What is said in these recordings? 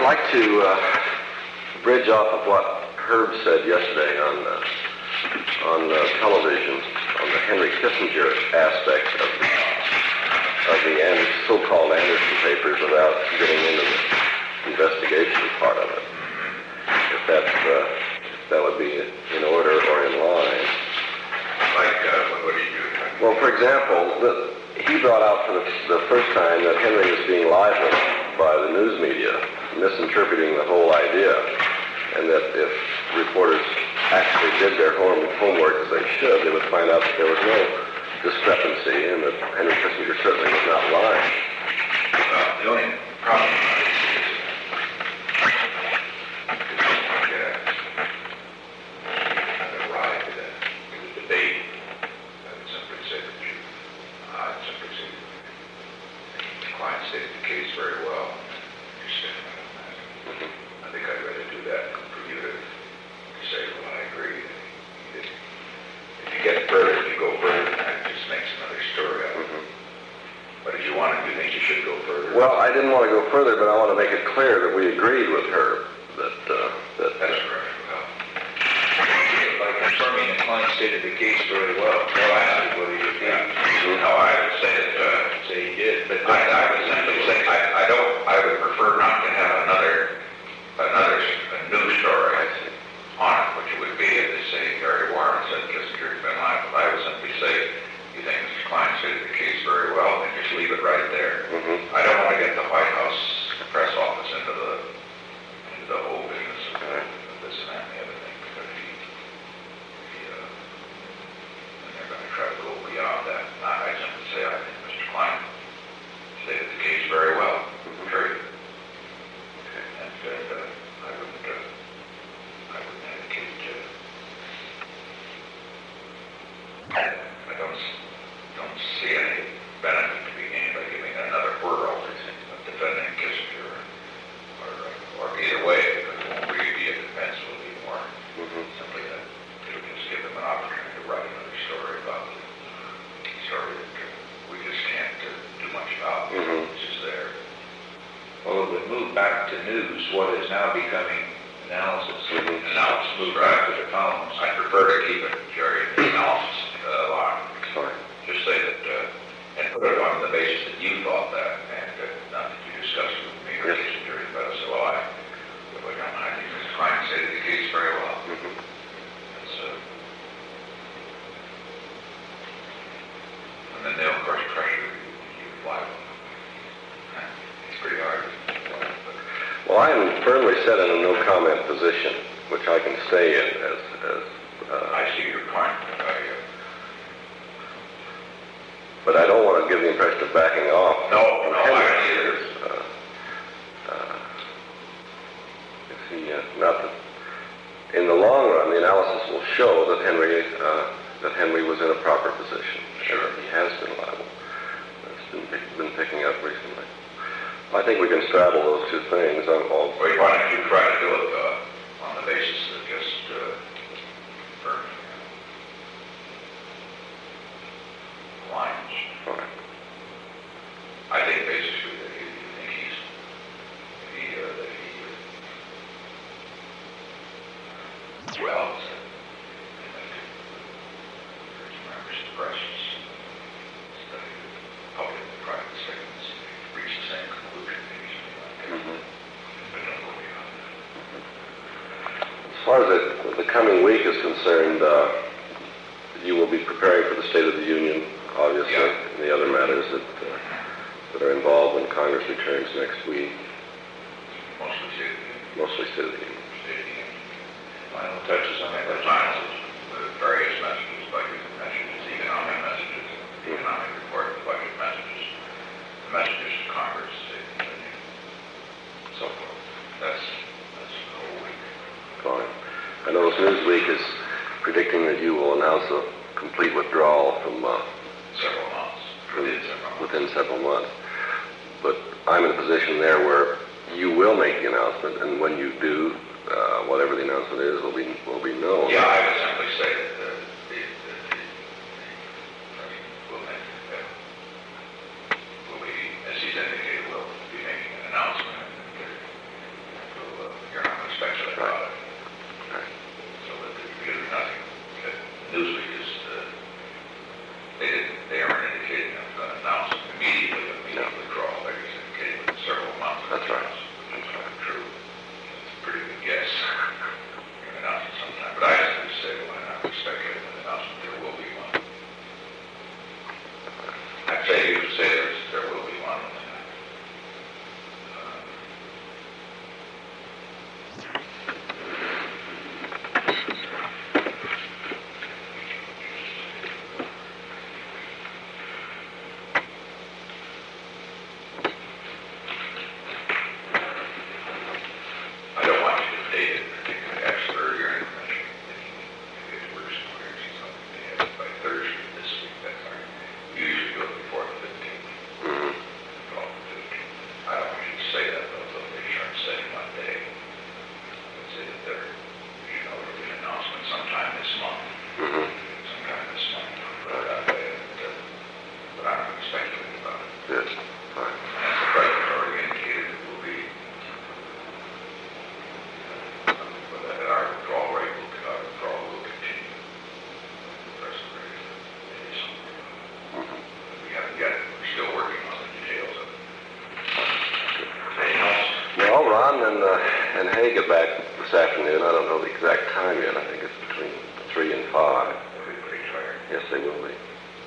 like to bridge off of what Herb said yesterday on television on the Henry Kissinger aspect of the so-called Anderson papers without getting into the investigation part of it. If that would be in order or in line. Like, what do you do? Well, for example, he brought out for the first time that Henry was being libeled by the news media, misinterpreting the whole idea, and that if reporters actually did their homework as they should, they would find out that there was no discrepancy and that Henry Kissinger certainly was not lying. Well, the only problem is arrived at the debate. I would simply say that the client stated the case very well. I think I'd rather do that for you to say, well, I agree. If you get further, if you go further, that just makes another story out of it. But if you think you should go further? Well, I didn't want to go further, but I want to make it clear that we agreed with her that That's correct. Well, by confirming the client stated the case very well. Well, I asked you whether you agree. No, I would say he did. But I would simply say I would prefer not to have another news story on it, which would be, if they say Gary Warren said Kissinger has been liable. I would simply say, you think Mr. Klein stated the case very well, and just leave it right there. I don't want to get the White House press office into the whole business of this and that and the other thing, because and they're going to try to go beyond that. I simply say I think Mr. Klein stated the case very well, period. And I wouldn't advocate I don't see any benefit to be gained by giving another whirl of defending Kissinger or either way, because it won't really be a defense, it will be more simply that it'll just give them an opportunity to write another story about the story that we just can't do much about, which is there. Well, if we move back to news, what is now becoming analysis. Analysis, move back to the columns. I prefer to keep it, Jerry, in the analysis line. Sorry. Just say that, and put it on the basis that you thought that, and not that you discussed it with me or Kissinger, but I said, well, I think Mr. Klein stated the case very well. And then they'll, of course, pressure you liable. It's pretty hard. Well, I am firmly set in a no-comment position, which I can stay in as I see your point. but I don't want to give the impression of backing off. No, I don't either. Not that in the long run, the analysis will show that Henry was in a proper position. Sure. He has been liable. That's been picking up recently. I think we can straddle those two things. Why don't you try to do it on the basis of just lines? All right. I think basically that you think well, members of the press study public and private statements reach the same conclusion, maybe something like that. But don't go beyond that. As far as the coming week is concerned, you will be preparing for the State of the Union, obviously, and the other matters that are involved when Congress returns next week. Mostly State of the Union. Mostly State of the Union. Final touches on that. The final with various messages, budget messages, economic messages, economic report, budget messages, the messages to Congress, State of the Union, so forth. That's the whole week. Fine. I know Newsweek is predicting that you will announce a complete withdrawal from Several months. within several months. But I'm in a position there where you will make the announcement, and when you do, whatever the announcement is, will be known. Yeah, I would simply say that the President will be, as he's indicated, will be making an announcement. say, you say there will be one. I don't want you to date it particularly expert or anything. If it works for you, something they have it by Thursday this week, that's all right. You usually go before the 15th. Mm-hmm. Call the 15th. I don't want you to say that, though, they'll make sure I'm saying my day. I'd say that there, you know, there'll be an announcement sometime this month. Mm-hmm. Sometime this month. But I'm not speculating about it. Yes, fine. As the president already indicated, it will be, but that our withdrawal rate will continue. The rest of it is, Mm-hmm. we haven't yet, we're still working on the details of it. Anything else? Well, Ron and Hay get back this afternoon. I don't know the exact time yet. I think it's between 3 and 5. They'll be pretty tired. Yes, they will be.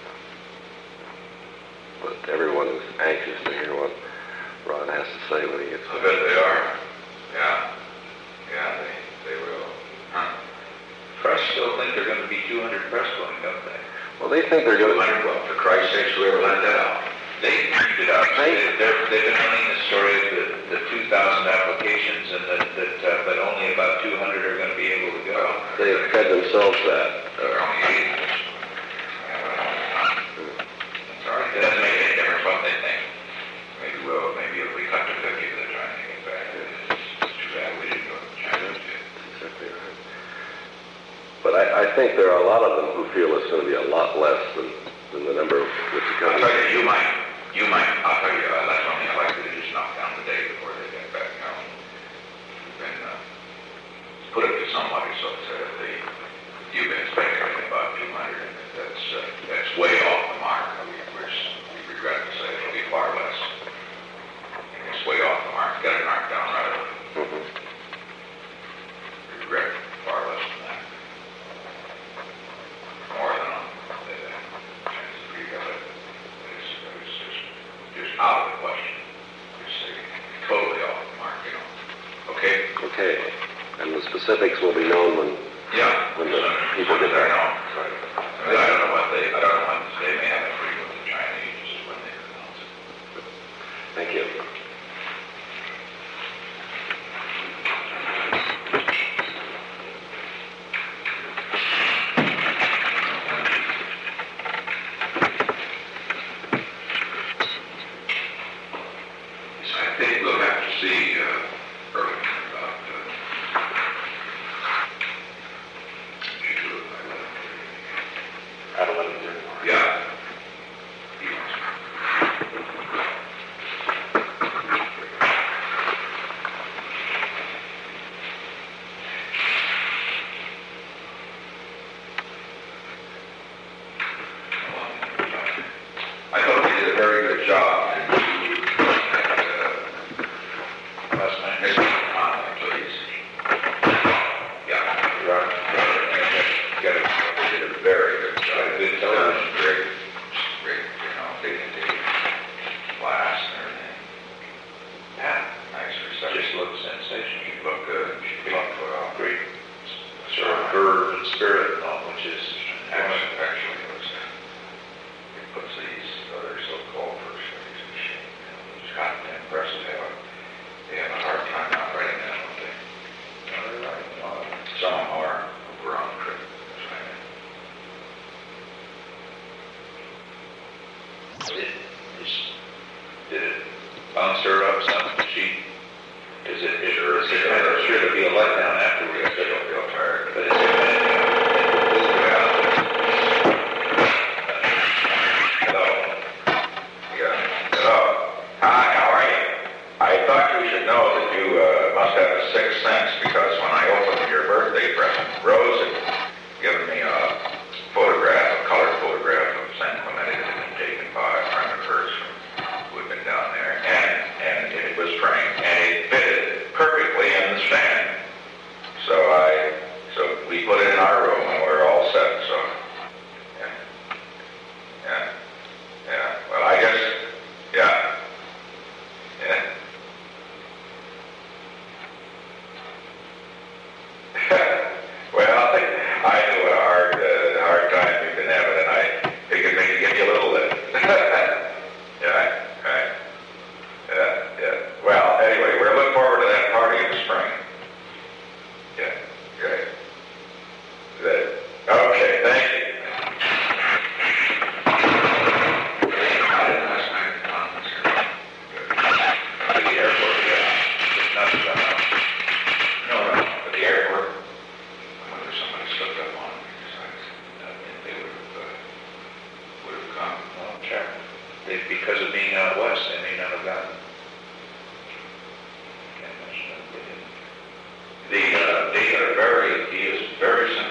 But everyone is anxious to hear what Ron has to say when he gets I back. bet they are. Yeah, they will. Huh? Press still think they're going to be 200 press going, don't they? Well, they think they're going to... 200, well, for Christ's sakes, whoever let that out. They tweeted out. They've been running the story of the 2,000 applications, and but only about 200 are going to be able to go. They have fed themselves that. There are only 8. Sorry, it doesn't make any difference what they think. Maybe if we cut to 50, they're trying to get back. It's too bad we didn't go to China. That's exactly right. But I think there are a lot of them who feel it's going to be a lot less than the number which is I'll coming. tell you, you might, I'll tell you, that's one thing I like to do, just knock down the day before they get back home. And put it to somebody, so you've been speculating about 200, and that's way off the mark. We regret to say it'll be far less. It's way off the mark. Got it knocked down right away. Mm-hmm. We regret far less than that. More than it's just out of the question. It's totally off the mark, you know. Okay? Okay. And the specifics will be known when the people get there. I don't know what they may have a free with the Chinese just when they announce it. Thank you. I think we'll have to see early about At 11:30. yeah. I thought they did a very good job. Last night. Please. Yeah, right. They did a very good job. Good television, great, you know, dignity, class and everything. Yeah, nice reception. Just looked sensational. She looked good. She looked Great sort of verve and spirit and all, which is actually it was. It puts these other so-called first ladies in shame. You know, it's kind of impressive. They have a hard time not writing that, don't they? No, they're right. Some are over on the trip. Did it bounce her up some? Is it sure to be a letdown afterwards? They don't feel tired. But is it Hello. Yeah. Hello. Hi, how are you? I thought you should know that you must have a sixth sense because when I opened your birthday present, Rose had given me a colored photograph of San Clemente that had been taken by a friend of hers who had been down there, and it was framed, and it fitted perfectly in the stand. he is very